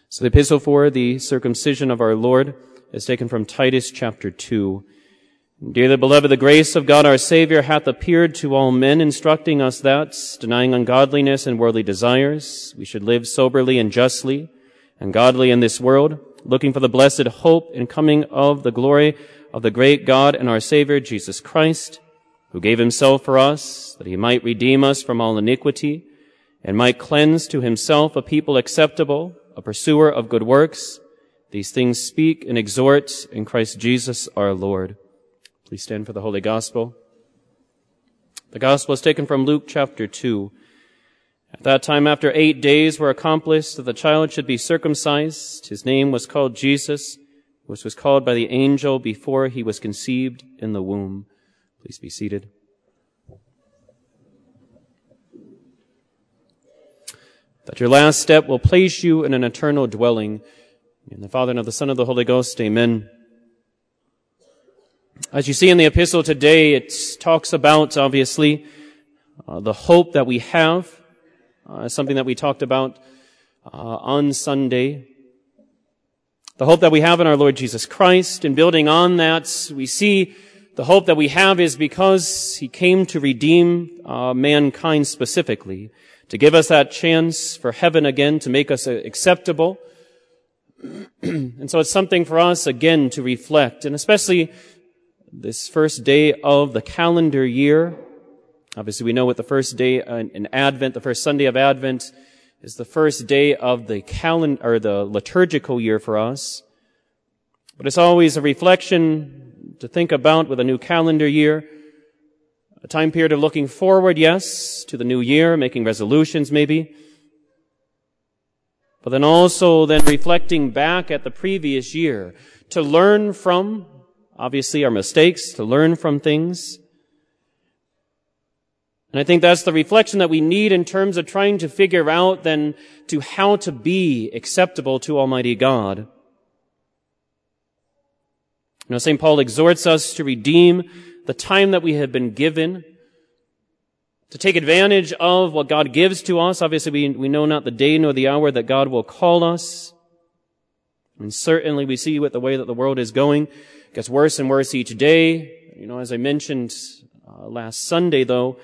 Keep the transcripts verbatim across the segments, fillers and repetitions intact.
So the epistle for the circumcision of our Lord is taken from Titus chapter two. Dearly beloved, the grace of God our Savior hath appeared to all men, instructing us that, denying ungodliness and worldly desires, we should live soberly and justly and godly in this world, looking for the blessed hope and coming of the glory of the great God and our Savior, Jesus Christ, who gave himself for us, that he might redeem us from all iniquity, and might cleanse to himself a people acceptable, a pursuer of good works. These things speak and exhort in Christ Jesus our Lord. Please stand for the Holy Gospel. The Gospel is taken from Luke chapter two. At that time, after eight days were accomplished that the child should be circumcised, his name was called Jesus, which was called by the angel before he was conceived in the womb. Please be seated. That your last step will place you in an eternal dwelling. In the Father, and of the Son, and of the Holy Ghost, amen. As you see in the epistle today, it talks about, obviously, uh, the hope that we have, uh, something that we talked about uh, on Sunday. The hope that we have in our Lord Jesus Christ, and building on that, we see the hope that we have is because he came to redeem uh, mankind specifically, to give us that chance for heaven again, to make us acceptable. And so it's something for us, again, to reflect, and especially this first day of the calendar year. Obviously, we know what the first day in Advent, the first Sunday of Advent, is the first day of the calendar, or the liturgical year for us. But it's always a reflection to think about with a new calendar year, a time period of looking forward, yes, to the new year, making resolutions maybe, but then also then reflecting back at the previous year to learn from, obviously, our mistakes, to learn from things. And I think that's the reflection that we need in terms of trying to figure out then to how to be acceptable to Almighty God. You know, Saint Paul exhorts us to redeem the time that we have been given, to take advantage of what God gives to us. Obviously, we, we know not the day nor the hour that God will call us. And certainly we see with the way that the world is going, it gets worse and worse each day. You know, as I mentioned uh, last Sunday, though,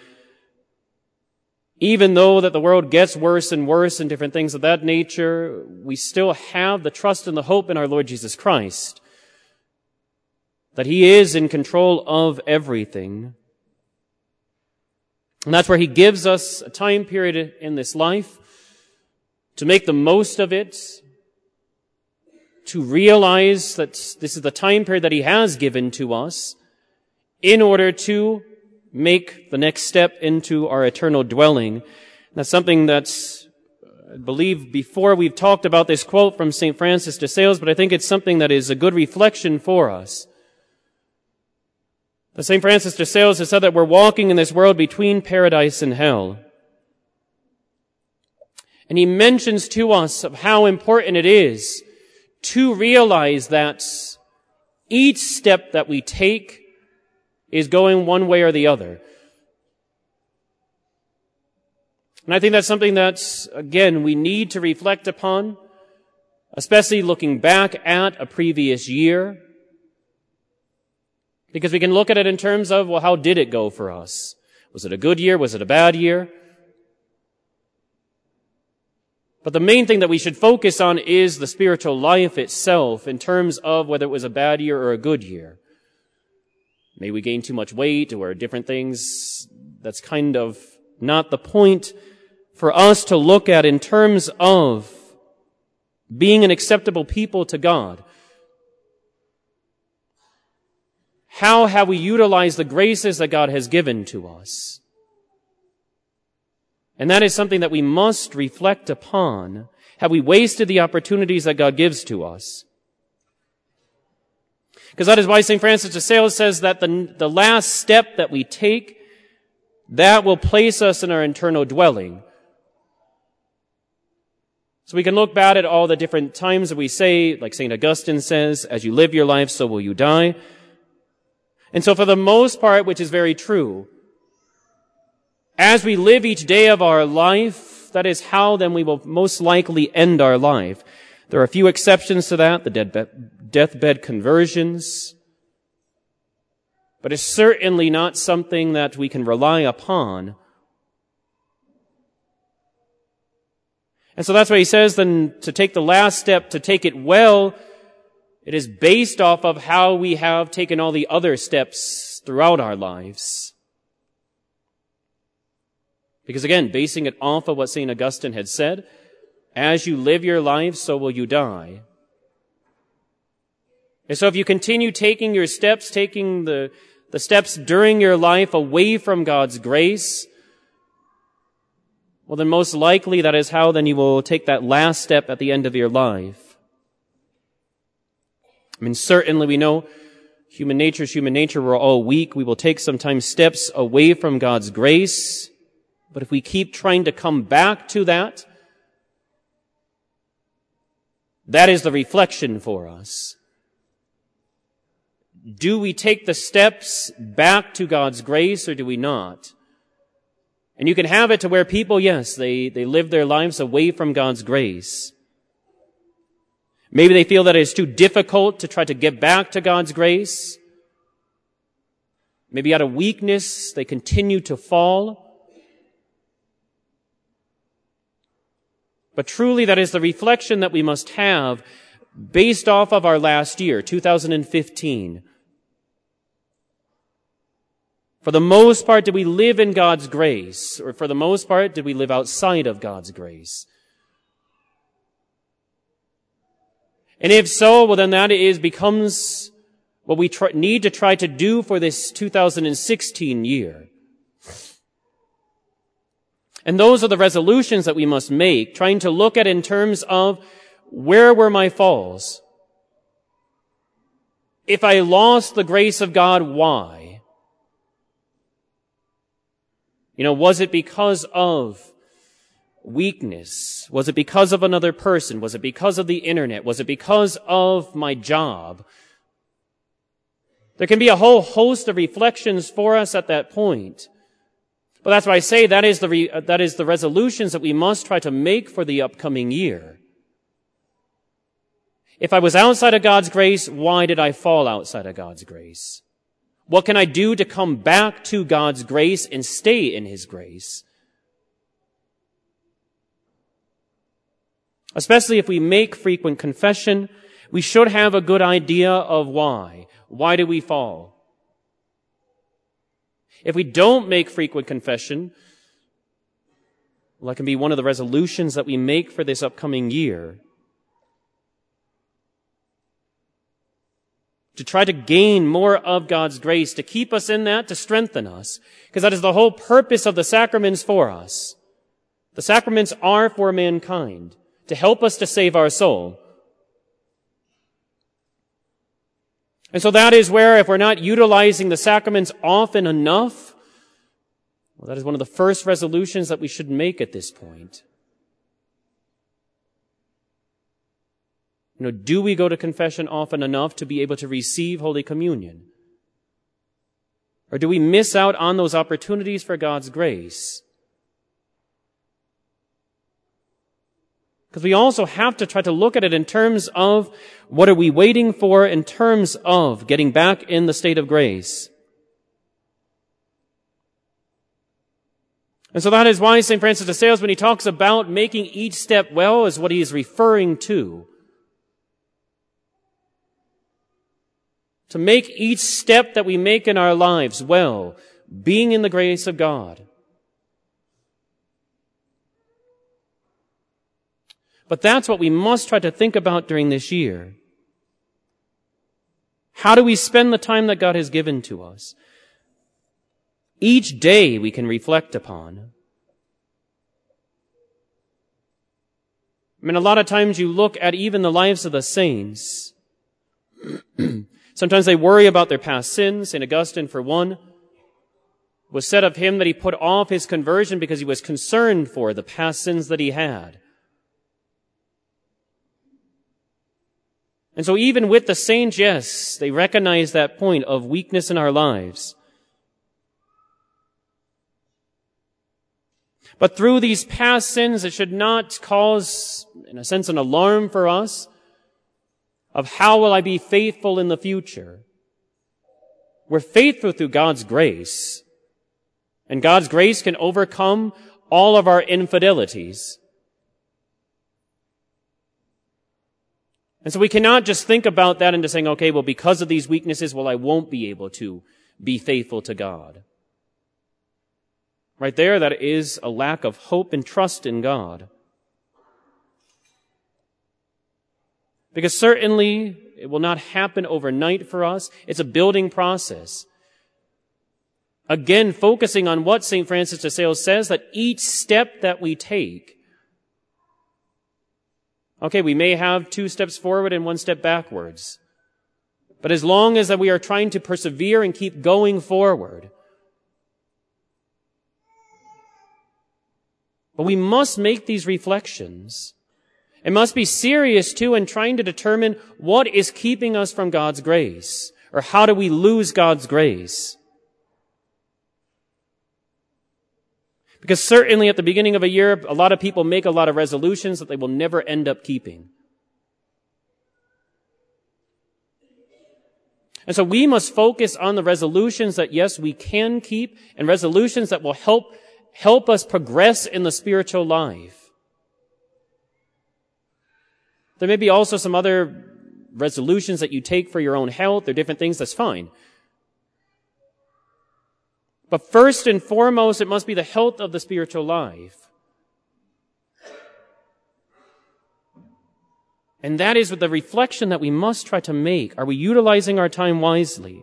even though that the world gets worse and worse and different things of that nature, we still have the trust and the hope in our Lord Jesus Christ, that he is in control of everything. And that's where he gives us a time period in this life to make the most of it, to realize that this is the time period that he has given to us in order to make the next step into our eternal dwelling. That's something that's, I believe, before we've talked about this quote from Saint Francis de Sales, but I think it's something that is a good reflection for us. Saint Francis de Sales has said that we're walking in this world between paradise and hell. And he mentions to us of how important it is to realize that each step that we take is going one way or the other. And I think that's something that, again, we need to reflect upon, especially looking back at a previous year. Because we can look at it in terms of, well, how did it go for us? Was it a good year? Was it a bad year? But the main thing that we should focus on is the spiritual life itself in terms of whether it was a bad year or a good year. May we gain too much weight or different things. That's kind of not the point for us to look at in terms of being an acceptable people to God. How have we utilized the graces that God has given to us? And that is something that we must reflect upon. Have we wasted the opportunities that God gives to us? Because that is why Saint Francis de Sales says that the, the last step that we take, that will place us in our eternal dwelling. So we can look back at all the different times that we say, like Saint Augustine says, as you live your life, so will you die. And so for the most part, which is very true, as we live each day of our life, that is how then we will most likely end our life. There are a few exceptions to that, the deathbed, deathbed conversions, but it's certainly not something that we can rely upon. And so that's why he says then to take the last step, to take it well, it is based off of how we have taken all the other steps throughout our lives. Because again, basing it off of what Saint Augustine had said, as you live your life, so will you die. And so if you continue taking your steps, taking the, the steps during your life away from God's grace, well then most likely that is how then you will take that last step at the end of your life. I mean, certainly we know human nature is human nature. We're all weak. We will take sometimes steps away from God's grace. But if we keep trying to come back to that, that is the reflection for us. Do we take the steps back to God's grace or do we not? And you can have it to where people, yes, they, they live their lives away from God's grace. Maybe they feel that it is too difficult to try to get back to God's grace. Maybe out of weakness, they continue to fall. But truly, that is the reflection that we must have based off of our last year, two thousand fifteen. For the most part, did we live in God's grace? Or for the most part, did we live outside of God's grace? And if so, well then that is becomes what we try, need to try to do for this two thousand sixteen year. And those are the resolutions that we must make, trying to look at in terms of where were my falls? If I lost the grace of God, why? You know, was it because of weakness? Was it because of another person? Was it because of the internet? Was it because of my job? There can be a whole host of reflections for us at that point. But that's why I say that is the re, that is the resolutions that we must try to make for the upcoming year. If I was outside of God's grace, why did I fall outside of God's grace? What can I do to come back to God's grace and stay in His grace? Especially if we make frequent confession, we should have a good idea of why. Why do we fall? If we don't make frequent confession, well, that can be one of the resolutions that we make for this upcoming year. To try to gain more of God's grace, to keep us in that, to strengthen us. Because that is the whole purpose of the sacraments for us. The sacraments are for mankind, to help us to save our soul. And so that is where, if we're not utilizing the sacraments often enough, well, that is one of the first resolutions that we should make at this point. You know, do we go to confession often enough to be able to receive Holy Communion? Or do we miss out on those opportunities for God's grace? Because we also have to try to look at it in terms of what are we waiting for in terms of getting back in the state of grace. And so that is why Saint Francis de Sales, when he talks about making each step well, is what he is referring to. To make each step that we make in our lives well, being in the grace of God. But that's what we must try to think about during this year. How do we spend the time that God has given to us? Each day we can reflect upon. I mean, a lot of times you look at even the lives of the saints. Sometimes they worry about their past sins. Saint Augustine, for one, was said of him that he put off his conversion because he was concerned for the past sins that he had. And so even with the saints, yes, they recognize that point of weakness in our lives. But through these past sins, it should not cause, in a sense, an alarm for us of how will I be faithful in the future. We're faithful through God's grace, and God's grace can overcome all of our infidelities. And so we cannot just think about that and just saying, okay, well, because of these weaknesses, well, I won't be able to be faithful to God. Right there, that is a lack of hope and trust in God. Because certainly it will not happen overnight for us. It's a building process. Again, focusing on what Saint Francis de Sales says, that each step that we take, okay, we may have two steps forward and one step backwards. But as long as that we are trying to persevere and keep going forward, but we must make these reflections. It must be serious too in trying to determine what is keeping us from God's grace, or how do we lose God's grace. Because certainly at the beginning of a year, a lot of people make a lot of resolutions that they will never end up keeping. And so we must focus on the resolutions that, yes, we can keep, and resolutions that will help, help us progress in the spiritual life. There may be also some other resolutions that you take for your own health or different things, that's fine. But first and foremost, it must be the health of the spiritual life. And that is the reflection that we must try to make. Are we utilizing our time wisely?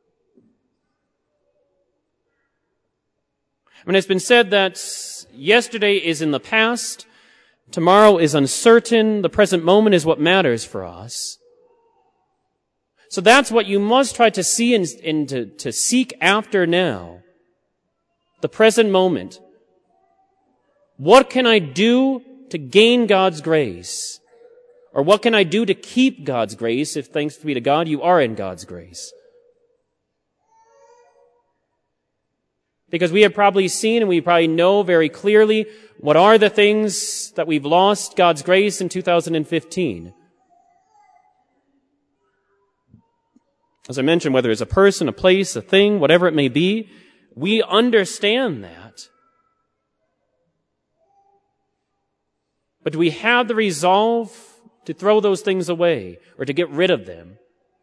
I mean, it's been said that yesterday is in the past, tomorrow is uncertain, the present moment is what matters for us. So that's what you must try to see and, and to, to seek after now. The present moment. What can I do to gain God's grace? Or what can I do to keep God's grace if, thanks be to God, you are in God's grace? Because we have probably seen and we probably know very clearly what are the things that we've lost God's grace in two thousand fifteen. As I mentioned, whether it's a person, a place, a thing, whatever it may be, we understand that. But do we have the resolve to throw those things away or to get rid of them?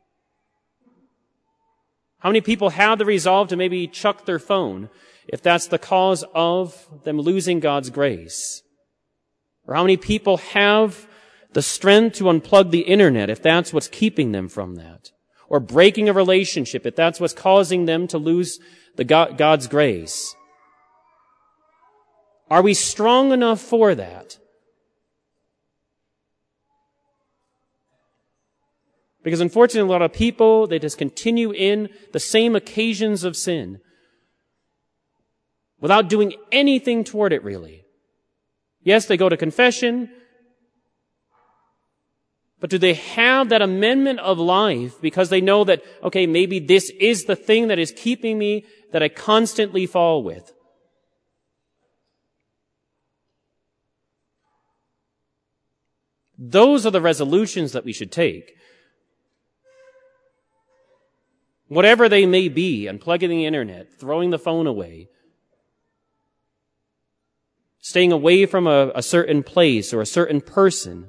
How many people have the resolve to maybe chuck their phone if that's the cause of them losing God's grace? Or how many people have the strength to unplug the internet if that's what's keeping them from that? Or breaking a relationship if that's what's causing them to lose the God, God's grace? Are we strong enough for that? Because unfortunately, a lot of people, they just continue in the same occasions of sin without doing anything toward it, really. Yes, they go to confession, but do they have that amendment of life because they know that, okay, maybe this is the thing that is keeping me, that I constantly fall with? Those are the resolutions that we should take. Whatever they may be, unplugging the internet, throwing the phone away, staying away from a, a certain place or a certain person.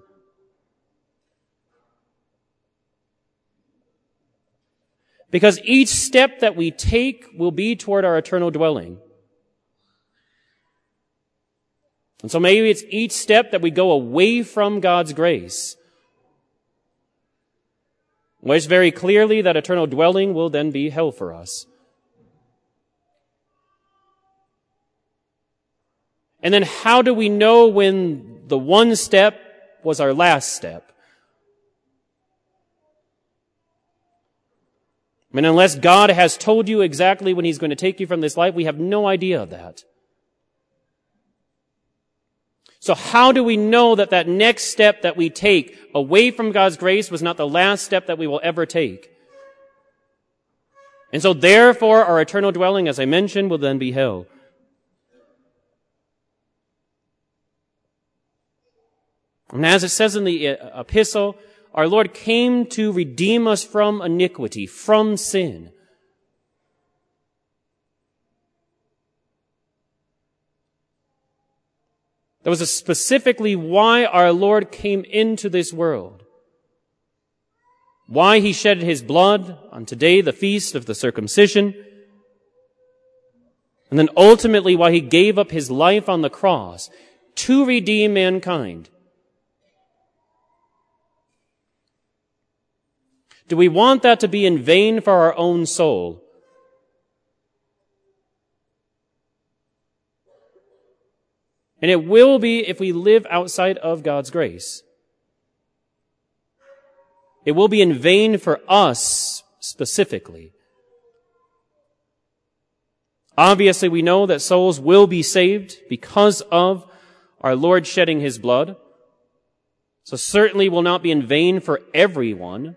Because each step that we take will be toward our eternal dwelling. And so maybe it's each step that we go away from God's grace, which very clearly that eternal dwelling will then be hell for us. And then how do we know when the one step was our last step? I mean, unless God has told you exactly when He's going to take you from this life, we have no idea of that. So how do we know that that next step that we take away from God's grace was not the last step that we will ever take? And so therefore our eternal dwelling, as I mentioned, will then be hell. And as it says in the epistle, our Lord came to redeem us from iniquity, from sin. That was specifically why our Lord came into this world. Why he shed his blood on today, the feast of the circumcision. And then ultimately why he gave up his life on the cross to redeem mankind. Do we want that to be in vain for our own soul? And it will be if we live outside of God's grace. It will be in vain for us specifically. Obviously, we know that souls will be saved because of our Lord shedding his blood. So certainly will not be in vain for everyone.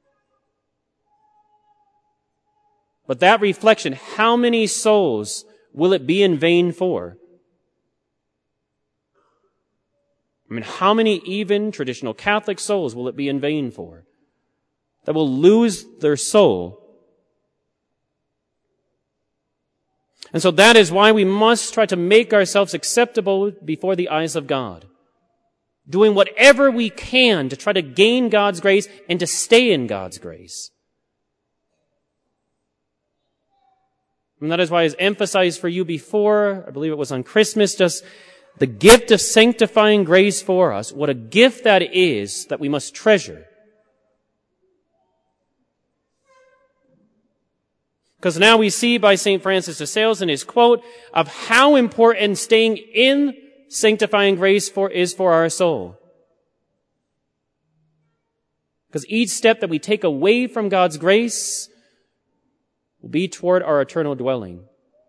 But that reflection, how many souls will it be in vain for? I mean, how many even traditional Catholic souls will it be in vain for? That will lose their soul. And so that is why we must try to make ourselves acceptable before the eyes of God. Doing whatever we can to try to gain God's grace and to stay in God's grace. And that is why, as emphasized for you before, I believe it was on Christmas, just the gift of sanctifying grace for us. What a gift that is that we must treasure. Because now we see by Saint Francis de Sales in his quote of how important staying in sanctifying grace for is for our soul. Because each step that we take away from God's grace will be toward our eternal dwelling.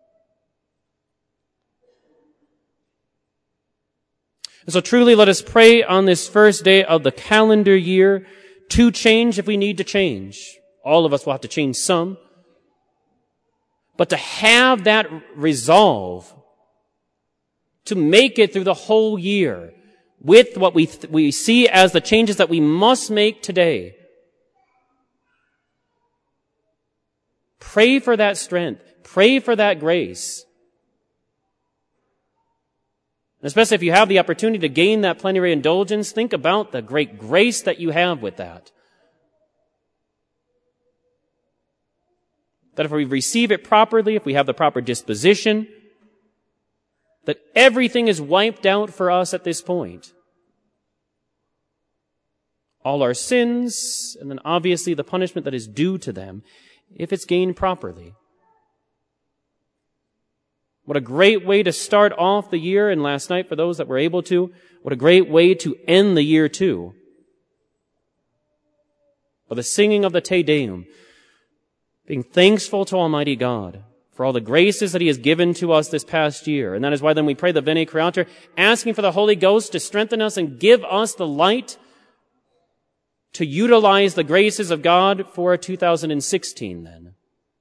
And so truly let us pray on this first day of the calendar year to change if we need to change. All of us will have to change some. But to have that resolve to make it through the whole year with what we th- we see as the changes that we must make today. Pray for that strength. Pray for that grace. And especially if you have the opportunity to gain that plenary indulgence, think about the great grace that you have with that. That if we receive it properly, if we have the proper disposition, that everything is wiped out for us at this point. All our sins, and then obviously the punishment that is due to them, if it's gained properly. What a great way to start off the year, and last night for those that were able to, what a great way to end the year too. By the singing of the Te Deum, being thankful to Almighty God for all the graces that He has given to us this past year. And that is why then we pray the Veni Creator, asking for the Holy Ghost to strengthen us and give us the light to utilize the graces of God for two thousand sixteen then.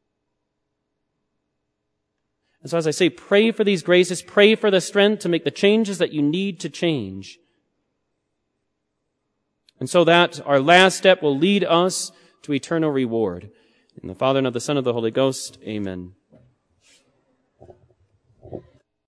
And so as I say, pray for these graces, pray for the strength to make the changes that you need to change. And so that our last step will lead us to eternal reward. In the Father, and of the Son, and of the Holy Ghost. Amen.